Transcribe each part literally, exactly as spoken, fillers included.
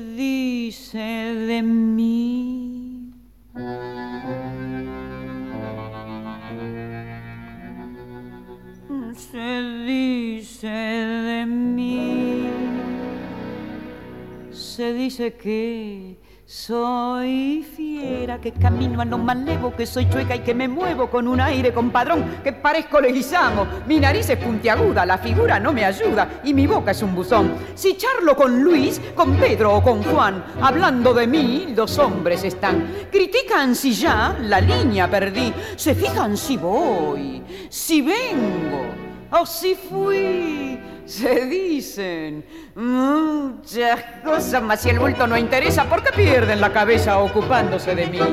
dice de mí. Se dice de mí. Se dice que soy fiera, que camino a lo malevo, que soy chueca y que me muevo con un aire compadrón, que parezco Leguizamo, mi nariz es puntiaguda, la figura no me ayuda y mi boca es un buzón. Si charlo con Luis, con Pedro o con Juan, hablando de mí, los hombres están. Critican si ya la línea perdí, se fijan si voy, si vengo o si fui. Se dicen muchas cosas, mas si el bulto no interesa, ¿por qué pierden la cabeza ocupándose de mí?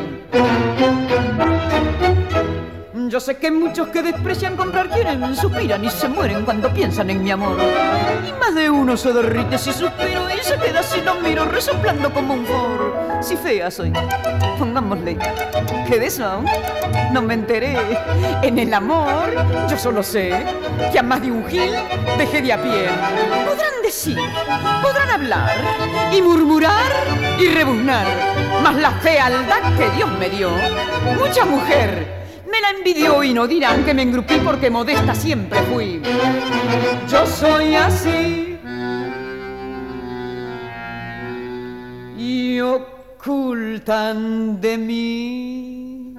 Yo sé que muchos que desprecian comprar quieren, suspiran y se mueren cuando piensan en mi amor. Y más de uno se derrite si suspiro y se queda si lo miro resoplando como un foro. Si fea soy, pongámosle, que de eso no me enteré. En el amor yo solo sé que a más de un gil dejé de a pie. Podrán decir, podrán hablar y murmurar y rebuznar, mas la fealdad que Dios me dio, mucha mujer me la envidió y no dirán que me engrupí porque modesta siempre fui. Yo soy así y ocultan de mí.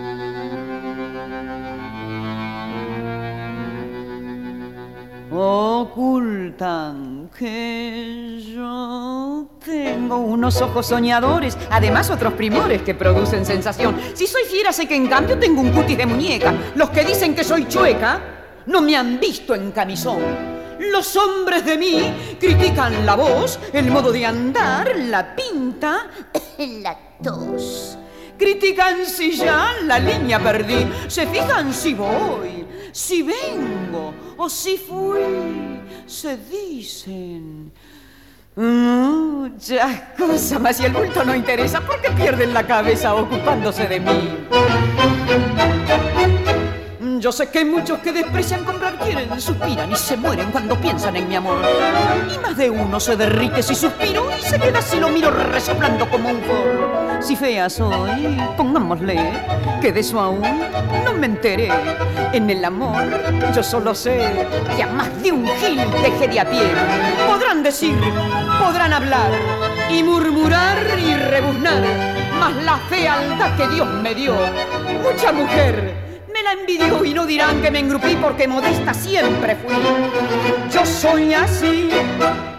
Ocultan que yo tengo unos ojos soñadores, además otros primores que producen sensación. Si soy fiera sé que en cambio tengo un cutis de muñeca. Los que dicen que soy chueca no me han visto en camisón. Los hombres de mí critican la voz, el modo de andar, la pinta, la tos. Critican si ya la línea perdí, se fijan si voy, si vengo o si fui. Se dicen muchas cosas, mas si el bulto no interesa, ¿por qué pierden la cabeza ocupándose de mí? Yo sé que muchos que desprecian comprar quieren, suspiran y se mueren cuando piensan en mi amor. Y más de uno se derrite si suspiro y se queda si lo miro resoplando como un forro. Si fea soy, pongámosle, que de eso aún no me enteré. En el amor yo solo sé que a más de un gil dejé de a pie. Podrán decir, podrán hablar y murmurar y rebuznar, mas la fealdad que Dios me dio, mucha mujer me la envidió y no dirán que me engrupí porque modesta siempre fui. Yo soy así